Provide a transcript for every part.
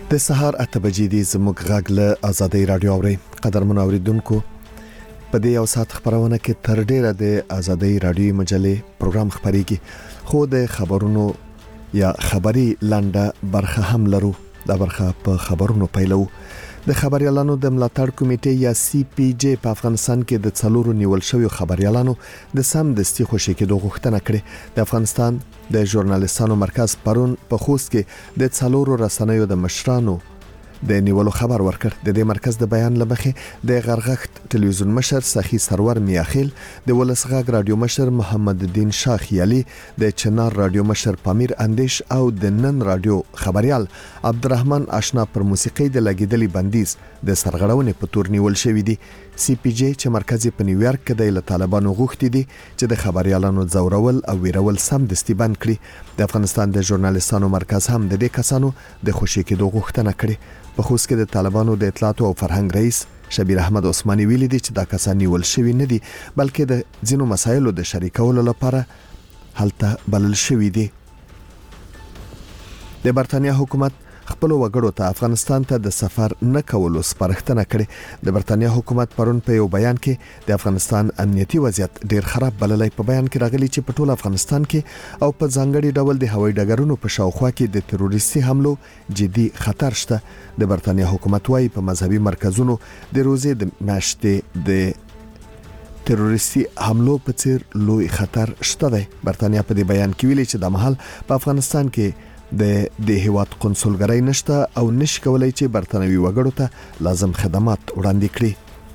د سهار 8 بجې د زموږ غږ له آزادۍ رادیو اوري قدرمن اوریدونکو په دې یو ساعت خبرونه کې تر ډیره د آزادۍ رادیو مجلې پروګرام خبريږي خو د خبرونو یا خبري لنډه برخه هم لرو دا برخه په خبرونو پیلو د خبريالانو د ملاتړ کمیټې یا سی پی جی په افغانستان کې د څلورو نیول شوی خبريالانو د سم دستي خوشي کېدو غوښتنه کړې د افغانستان د ژورنالیستانو مرکز پرون په خوست کې د څلورو رسنیو د مشرانو د نیولو خبر ورکړ د دې مرکز د بیان لمخې د غرغښت ټلویزیون مشر سخی سرور میاخیل د ولسغږ رادیو مشر محمد الدین شاه خیالي د چنار رادیو مشر پامیر اندیش او د نن رادیو خبريال عبدالرحمن آشنا پر موسیقي د لګیدلي بندیز د سرغړونې په تور نیول شوې دي سی پی جی چې مرکز په نیویارک کې د طالبانو غوښتي دي چې د خبريالانو زورول او ویرول سم دستي بند کړي د افغانستان د ژورنالیستانو مرکز هم د دې کسانو د خوشي کېدو غوښتنه کړې په خوست کې د طالبانو د اطلاعات او فرهنګ رئیس شبیر احمد عثماني ویلي دي چې دا کسان نیول شوی نه دي بلکې د ځینو مسایلو د شریکولو لپاره هلته بلل شوی دي د برتانیا حکومت خپل وګړو ته افغانستان ته د سفر نه کولو سپارښتنه کړې د برتانیا حکومت پرون په یو بیان کې د افغانستان امنیتي وضعیت ډیر خراب بللی په بیان کې راغلي چې په ټول افغانستان کې او په ځانګړي ډول د هوایي ډګرونو په شاوخوا کې د تروریستي حملو جدي خطر شته د برتانیا حکومت وايي په مذهبي مرکزونو د روزي د میاشتې د تروریستي حملو په څیر لوی خطر شته دی برتانیا په دې بیان کې ویلي چې د مهال په افغانستان کې د هیواد قونسلګرۍ نشته او نشي کولای چې برتانوي وګړو ته لازم خدمات وړاندې کړي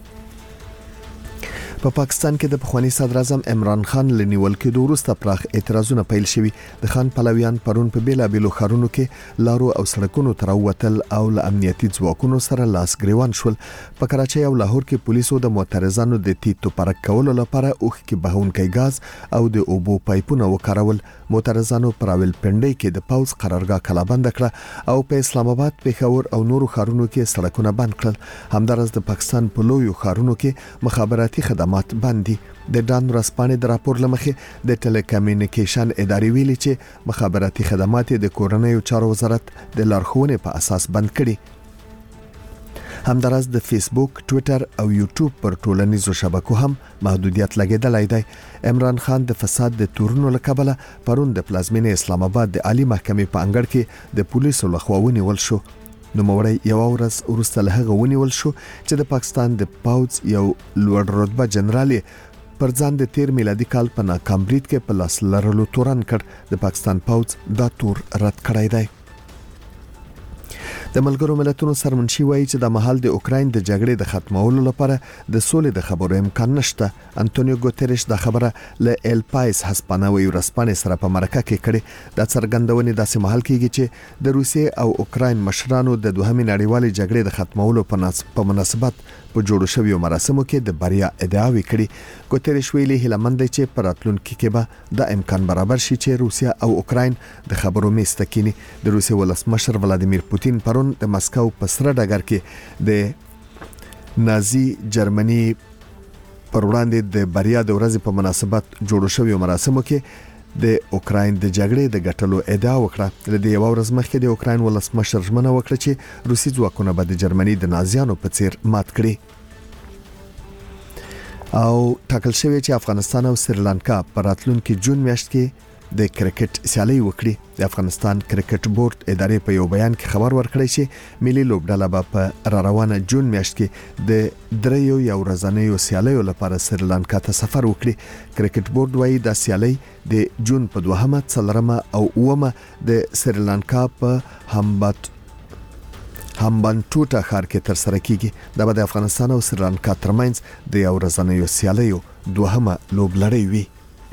په پاکستان کې د پخوانی صدر اعظم عمران خان لنیول کې د وروسته پراخ اعتراضونه پیل شوي د خان پلویان پرون په بیلابیلو ښارونو کې لارو او سړکونو تر وتل او له امنیتي ځواکونو سره لاس ګریوان شول په کراچۍ او لاهور کې پولیسو د معترضانو د تیتو پرک کولو لپاره اوخ کې بهونکي غاز او د اوبو پایپونه وکارول معترضانو پر راول پنډۍ کې د پاوز قرارګاه کلابند کړه او په اسلام آباد پېښور او نورو ښارونو کې سړکونه بند کړل همدارس د پاکستان په لویو ښارونو کې مخابراتي خدمات باندې د ډان رسپانې د راپور لمخې د ټیلیکومونیکیشن ادارې ویلي چې مخابراتي خدمات د کورنیو چارو وزارت د لارښوونې په اساس بند کړي همدارس د فیسبوک، ټوئیټر او یوټیوب پر ټولنیزو شبکو هم محدودیت لګیدلای دی عمران خان د فساد د تورونو لکبله پرون د پلازمینې اسلام آباد د عالی محکمې په انګړ کې د پولیسو لخوا ونیول شو نو موري یو ورځ وروسته له هغه ونیول شو چې د پاکستان د پاوز یو لوړ رتبه جنرال پر ځان د 13 میلادي کال په ناکام برید کې په لاس لرلو تورن کړ د پاکستان پاوز دا تور رد کړی دی د ملګرو ملتونو سرمنشي وایي چې د محل د اوکراین د جګړې د ختمولو لپاره د سولې د خبرو امکان نشته انټونیو ګوتریش د خبره له ال پایس هسپانوي ورسپانې سره په مرکه کې کړي د څرګندونې داسې محل کېږي چې د روسیې او اوکراین مشرانو د دوهمې نړیوالې جګړې د ختمولو په مناسبت په جوړو شویو مراسمو کې د بریا ادعاوې کړي ګوتریش ویلي هیلمند چې پر راتلونکي کې به د امکان برابر شي چې روسیا او اوکراین د خبرو میز ته کینی د روسیې ولسمشر ولادیمیر پوتین پرون د مسکو په سره ډګر کې د نازي جرمني پر وړاندې د بریا د ورځې په مناسبت جوړو شویو مراسمو کې د اوکراین د جګړې د ګټلو ادعا وکړه د یو ورځ مخکې د اوکراین ولسمشر ژمنه وکړه چې روسي ځواکونه به د جرمني د نازیانو په څیر مات کړي او ټاکل شوی چې افغانستان او سریلانکا په راتلونکي جون میاشت کې د کرکټ سیالي وکړي د افغانستان کرکټ بورډ ادارې په یو بیان کې خبر ورکړی چې ملي لوبډله به په روانه جون میاشت کې د دریو یو ورځنیو سیالیو لپاره سریلانکا ته سفر وکړي کرکټ بورډ وايي د سیالي د جون په 2مه 4مه او 9مه د سریلانکا په همبانټوټا ښار کې تر سره کیږي دا به د افغانستان او سریلانکا ترمنځ د یو ورځنیو سیالیو 2مه لوبلړۍ وي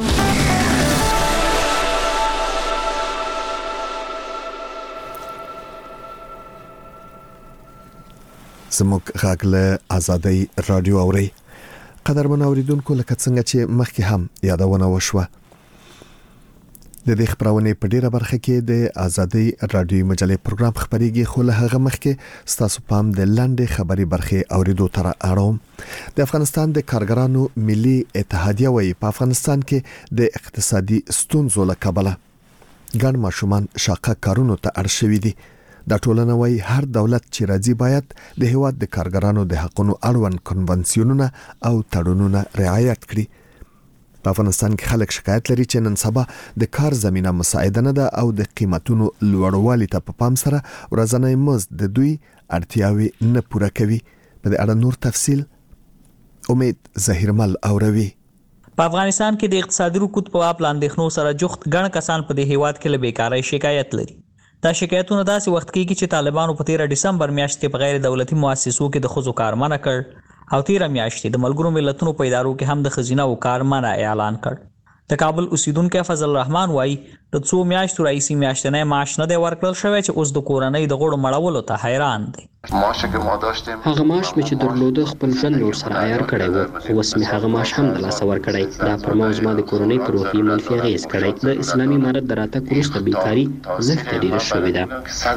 زموږ غږ له آزادۍ رادیو اوري قدرمن اوریدونکو لکه څنګه چې مخکې هم یادونه وشوه د دې خبرونه په ډیره برخه کې د آزادۍ رادیو مجلې پروګرام خبريږي خو له هغه مخکې ستاسو پام د لاندې خبري برخه اوریدو تر اړوم د افغانستان د کارګرانو ملي اتحادیه وايي په افغانستان کې د اقتصادي ستونزو له کبله ګڼ ماشومان شاقه کارونو ته اړ شوي دي دا ټولنه وايي هر دولت چې راځي باید د هیواد د کارګرانو د حقوقو اړوند کنونسیونونه او تړونونه رعایت کړي. په افغانستان کې خلک شکایت لري چې نن سبا د کار زمينه مساعده نه ده او د قیمتونو لوړوالي ته په پام سره ورځنی مزد د دوی اړتیاوې نه پوره کوي. په دې اړه نور تفصیل امید ظهیرمل اوروي. په افغانستان کې د اقتصادي رکود په اړه اندېښنو سره جوخت ګڼ کسان په دې هیواد کې له بیکارۍ شکایت لري. دا شکایتونه داسې وخت کې چې طالبانو په 13 دسمبر میاشت کې په غیر دولتي مؤسسو کې د ښځو کار منع کړ او 13 میاشتې د ملګرو ملتونو په ادارو کې هم د ښځینه او کار منع اعلان کړ. د کابل اوسیدونکو فضل الرحمن وایي د 2 میاشتو راځي میاشتنې معاش نه دی ورکړل شوی چې اوس د کورنۍ د غړو مړولو ته حیران دي. هغه معاش مې چې درلوده خپل ژوند نور سره عیار کړی و، اوس مې هغه معاش هم د لاسه ورکړی. دا پر ما زما د کورنۍ پر روحي منفي اغېز کړی. د اسلامي امارت د راتګ وروسته بیکاري زښته ډېره شوې ده.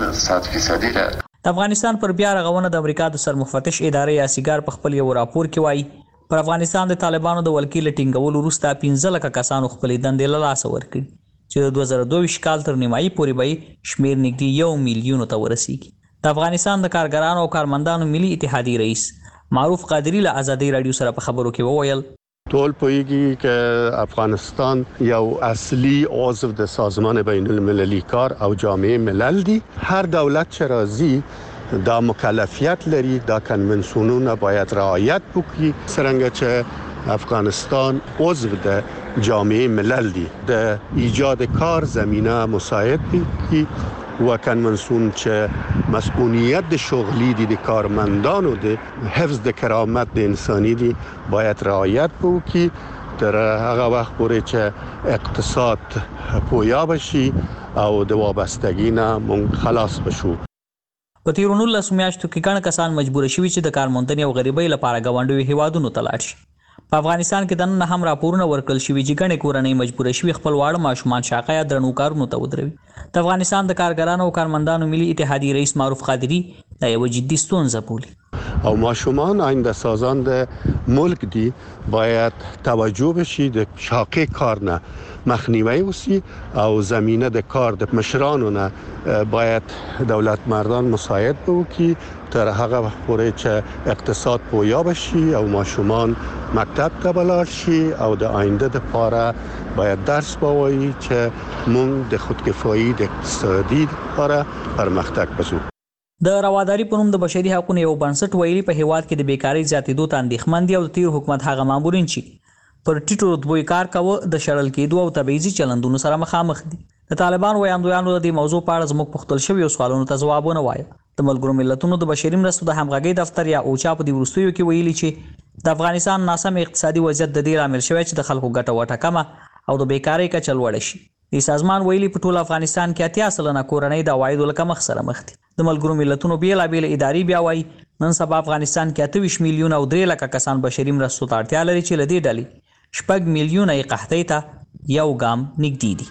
د افغانستان پر بیا رغونه د امریکا د سرمفتش ادارې یاسیګار په خپل یو راپور کې وایي پر افغانستان د طالبانو د ولکیل ټینګولو وروسته 15 لک کسانو خپل دندې له لاسه ورکړي چې د 2022 کال تر نیمایي پورې به شمیر نږدې 1 میلیون ته ورسیږي. د افغانستان د کارګرانو او کارمندانو ملي اتحادیې رئیس معروف قادری له آزادۍ رادیو سره په خبرو کې وویل ټول پوهیږي چې افغانستان یو اصلي عضو د سازمان بین المللي کار او جامعه ملل دی. هر دولت چې راځي دا مکلفیت لري، دا کنونسیونونه باید رعایت وکړي. څنګه چې افغانستان عضو د جامعه ملل دی د ایجاد کار زمینه مساعد وکړي و کنونسیون چې مسئولیت شغلی دی د کارمندانو د حفظ د کرامت د انساني دی باید رعایت وکړي تر هغه وخت پورې چې اقتصاد پویا بشي او د وابستګۍ نه مونږ خلاص بشو. په تیرونو 19 میاشتو کې ګڼ کسان مجبور شوي چې د کارموندنې او غریبۍ لپاره ګاونډیو هیوادونو ته لاړ شي. په افغانستان کې د نن هم راپورونه ورکړل شوي چې ګڼې کورنۍ مجبور شوي خپل واړه ماشومان شاقه یا درنو کارونو ته ودروي. د افغانستان د کارګرانو او کارمندانو ملي اتحادیې رئیس معروف قادری دا یو جدي ستونزه بولي. او ماشومان آینده سازان د ملک دی باید توجه بشي د شاقه کار نه مخنیوی وسی او زمینه د کار د مشرانو نه باید دولت مردان مساعد وکړي تر هغه پورې چې اقتصاد پویا بشي او ماشومان مکتب ته بلار شي او د آینده لپاره باید درس ووایي چې موږ د خودکفایي د اقتصادي لپاره پرمختګ وکړو. د رواداري په نوم د بشري حقوقو یو بنسټ ویلي په هیواد کې د بیکاری زیاتېدو ته اندېښمن دي او د تیر حکومت هغه مامورین چې پر ټیټو رتبو کار کاوه د شړل کېدو او تبعیضي چلندونو سره مخامخ دي. د طالبان وړاندویانو د دې موضوع په اړه زموږ پوښتل شوی سوالونو ته ځوابونه وایي. د ملګرو ملتونو د بشري مرستو د همغږۍ دفتر یا اوچا په دې وروستیو کې ویلي چې د افغانستان ناسم اقتصادي وضعیت د دې لامل شوی چې د خلکو ګټه وټه کمه او د بیکاری کچه لوړه شي. د سازمان ویلي په ټول افغانستان کې 80% کورنۍ د عوایدو له کمښت سره مخ دي. د ملګرو ملتونو بیلابېل ادارې بیا وایي نن سبا افغانستان کې 28 میلیون او 3 لک کسان بشري مرستو ته اړتیا لري چې له دې ډلې 6 میلیون یې قحطۍ ته یو ګام نږدې دي.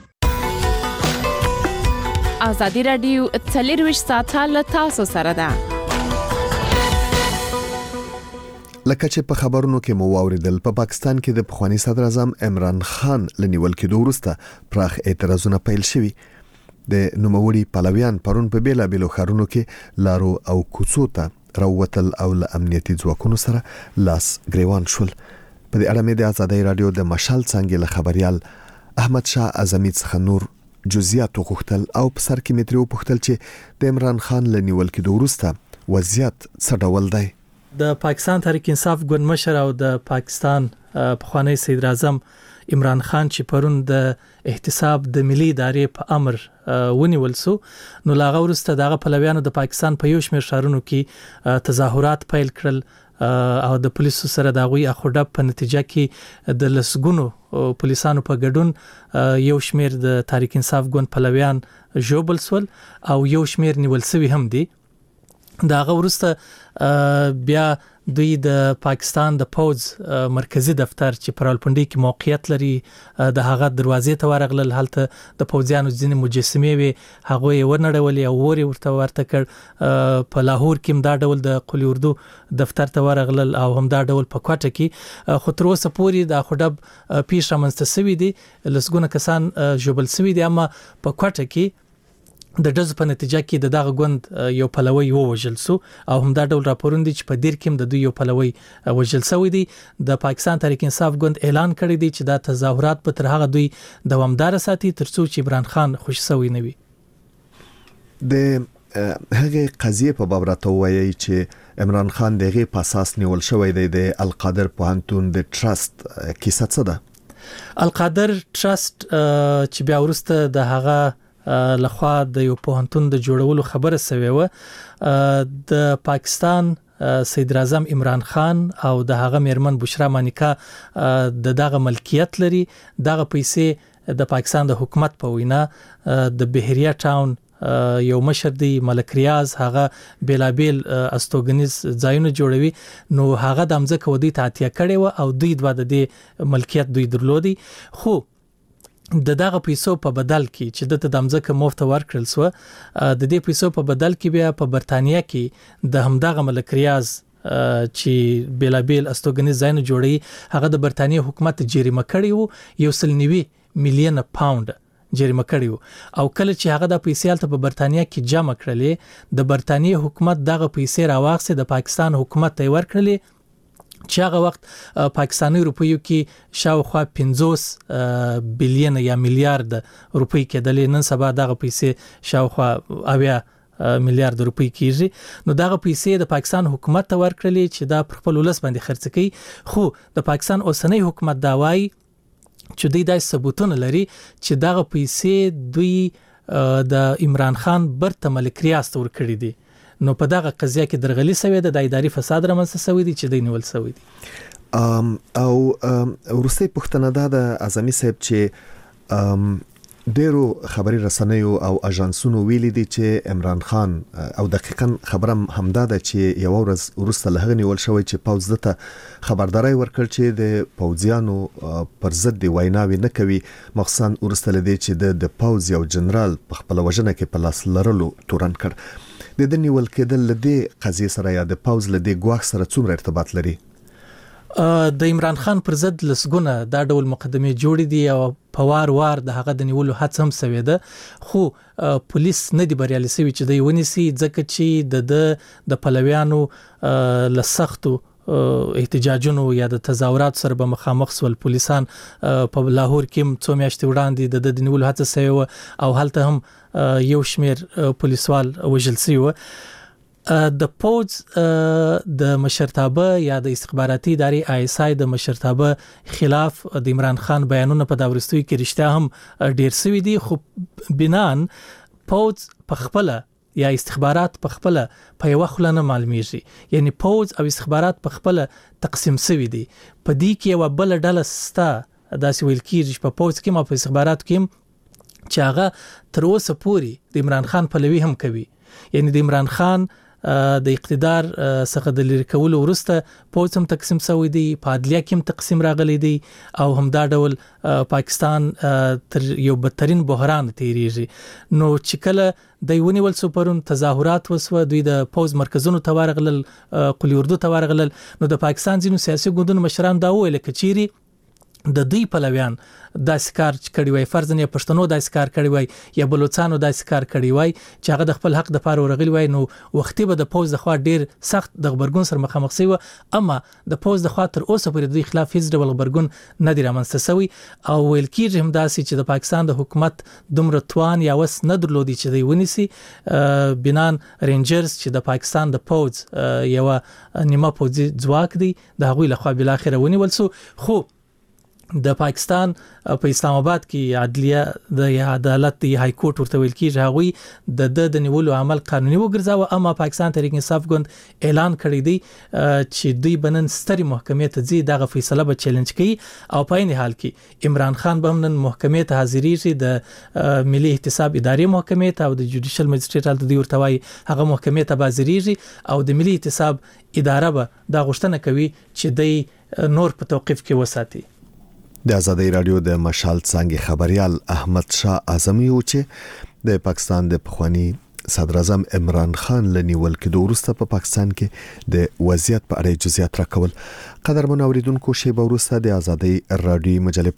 آزادي رادیو 24 ساعته له تاسو سره ده. لکه چې په خبرونو کې مو واوریدل په پاکستان کې د پخوانی صدر اعظم عمران خان لنیول کېدو وروسته پراخ اعتراضونه پیل شوي. د نوموړي پلویان پرون په بیلابېلو ښارونو کې لارو او کوڅو ته راووتل او له امنیتي ځواکونو سره لاس ګریوان شول. په دې اړه مې د آزادۍ رادیو د مشال څنګه له خبريال احمد شاه اعظمي څخه نور جزئیات وغوښتل او په سر کې مې ترې وپوښتل چې د عمران خان لنیول کېدو وروسته وضعیت څه ډول دی. د پاکستان تحریک انصاف ګوند مشر او د پاکستان پخوانی صدر اعظم عمران خان چې پرون د احتساب د ملي ادارې په امر ونیول سو نو لاغه ورسته دغه پلویانو د پاکستان په یو شمېر ښارونو کې تظاهرات پیل کړل او د پولیسو سره د غوي اخوډه په نتیجه کې د لسګونو پولیسانو په ګډون یو شمېر د تحریک انصاف ګوند پلویان جوبل سول او یو شمېر نیول سوي هم دي. داغه ورسته بیا دوی د پاکستان د پوز مرکزی دفتر چې په راولپنډي کې موقعیت لري د هغه دروازې ته ورغلل. هلته د پوزیانو ځینې مجسمې وي هغه یې ورنړولې او ورته کړ. په لاهور کې هم دا ډول د قلی اردو دفتر ته ورغلل او هم دا ډول په کوټه کې خو تر اوسه پورې دا خډب پیښ رامنځته شوې دي. لسګونه کسان جوبل شوي دي اما په کوټه کې د ډز په نتیجه کې دغه ګوند یو پلوی ووژل سو او همدا ډول راپورونه دي چې په دیر کې د دوی یو پلوی وژل شوی دی. د پاکستان تحریک انصاف ګوند اعلان کړی دی چې دا تظاهرات به تر هغه دوی دوامدار ساتي ترڅو چې عمران خان خوش شوی نه وي. د هغه قضیه په باب راته وایي چې عمران خان دغه په اساس نیول شوی دی د القادر پوهنتون د ټرست کیسه څه ده؟ القادر ټرست چې بیا ورسته د هغه لخوا د یو پوهنتون د جوړولو خبره سوي و د پاکستان صدر اعظم عمران خان او د هغه میرمن بشرا مانیکا د دغه ملکیت لري. دغه پیسې د پاکستان د حکومت په وینا د بهریه ټاون یو مشر دی ملک ریاض هغه بیلابیل استوګنیز ځایونه جوړوي نو هغه د امزه کودي تعتیه کړي و او دوی د دې ملکیت دوی درلودي. خو د دغه پیسو په بدل کې چې د امزه مفت ورکړل سو د دې پیسو په بدل کې بیا په برتانیا کې د همدغه ملک ریاض چې بیلابیل استوګنیز ځایونه جوړي هغه د برتانیا حکومت جریمه کړی وو 1.9 میلیون پاوند جریمه کړی وو او کله چې هغه د پیسې په برتانیا کې جمع کړلې د برتانیا حکومت دغه پیسې راوخسه د پاکستان حکومت ته ورکړلې چې هغه وخت پاکستاني روپیو کې شاوخوا 50 بلین یا میلیارډ روپۍ کېدلې. نن سبا دغه پیسې شاوخوا 80 میلیارډ روپۍ کیږي. نو دغه پیسې د پاکستان حکومت ته ورکړلې چې دا پر خپل ولس باندې خرڅ کړي. خو د پاکستان اوسنۍ حکومت دا وایي چې دوی د ثبوتونه لري چې دغه پیسې دوی د عمران خان برته ملک ریاض ته ورکړي دي. نو په دغه قضیه کې درغلي سوي د اداري فساد رامنځته سوي دي چې د نیول سوي دي. او ورسته پښتنه د اعظمي صاحب چې ډیرو خبري رسنیو او اژانسونو ویلي دي چې عمران خان او دقیقاً خبره همدا ده چې یو ورځ ورسته لهغه نیول شوی چې پوز دته خبرداري ورکړ چې د پوزیانو پر ضد دی ویناوي نه کوي مخصوصا ورسته لدی چې د پوز یو جنرال په خپل وجنه کې په لاس لرلو تورن کړ. د دې نیول کېدل لدی قضیه سره یا د پوز لدی ګواښ سره څومره ارتباط لري؟ د عمران خان پر ضد لسګونه دا ډول مقدمه جوړې دي او په وار د هغه د نیولو هڅه هم سوي ده. خو پولیس نه دی بریالي سوي چې دوی ونیسي ځکه چې د پلویانو لسختو احتجاجونو یا د تظاهرات سره به مخامخ سول. پولیسان په لاهور کې څو میاشتې وړاندې د نیولو هڅه سوي او هلته هم یو شمیر پولیسوال وژل شوی. د پوز د مشرتابه یا د استخباراتي ادارې ISI د مشرتابه خلاف د عمران خان بیانونه په داورستوي کې رښتیا هم ډیر سوي دي. خو بنان پوز په خپل یا استخبارات په خپل په یو خلنه معلومیږي یعنی پوز او استخبارات په خپل تقسیم سوي دي. په دې کې یو بل ډله ستا داسې ویل کیږي په پوز کې ما په استخبارات کې چې هغه تر اوسه پوري د عمران خان پلوي هم کوي. یعنی د عمران خان د اقتدار څخه د لری کولو وروسته پوز هم تقسیم شوی دی په عدلیه کې هم تقسیم راغلی دی او همدا ډول پاکستان تر یو بدترین بحران تیریږي. نو چې کله د ونیول سو پرون تظاهرات وسو دوی د پوز مرکزونو ته ورغلل قلی اردو ته ورغلل نو د پاکستان ځینو سیاسي ګوندونو مشران دا ویل کچيري د دوی پلویان د سکار کړي وای فرضاً یا پښتنو د سکار کړي وای یا بلوچستانو د سکار کړي وای چې هغه د خپل حق د پاره ورغلی وای نو وختي به د پوز د خوا ډیر سخت د خبرګون سره مخامخ شي. اما د پوز د خوا تر اوسه پورې د دوی خلاف هیڅ ډول خبرګون نه دی رامنځته شوی او ویل کېږي هم داسې چې د پاکستان د حکومت دومره توان یا وس نه درلودي چې دوی ونیسي. بنان رینجرز چې د پاکستان د پوز یو نیمه پوزي ځواک دی د هغوی له خوا بل اخر ونیول سو. خو د پاکستان په اسلام آباد کې عدلیه د عدالت د های کورټ ورته ویل کیږي هغوی د نیولو عمل قانوني وګرځاوه. اما پاکستان تحریک انصاف ګوند اعلان کړی دی چې دوی بنن ستري محکمې ته ځي دغه فیصله به چیلنج کوي او په این حال کې عمران خان به نن محکمې ته حاضرېږي د ملي احتساب ادارې محکمې ته او د جوډیشل مجسټریټ د ورتوي هغه محکمې ته حاضرېږي او د ملي احتساب اداره به دا غوښتنه کوي چې دوی نور په توقيف کې وساتي. د آزادۍ رادیو د مشال څنګه خبريال احمد شاه اعظمي و چې د پاکستان د پخوانی صدر اعظم عمران خان لنیول کې د ورسته په پاکستان کې د وضعیت په اړه جزئیات راکول. قدرمن اوریدونکو شی به ورسته د آزادۍ رادیو مجلې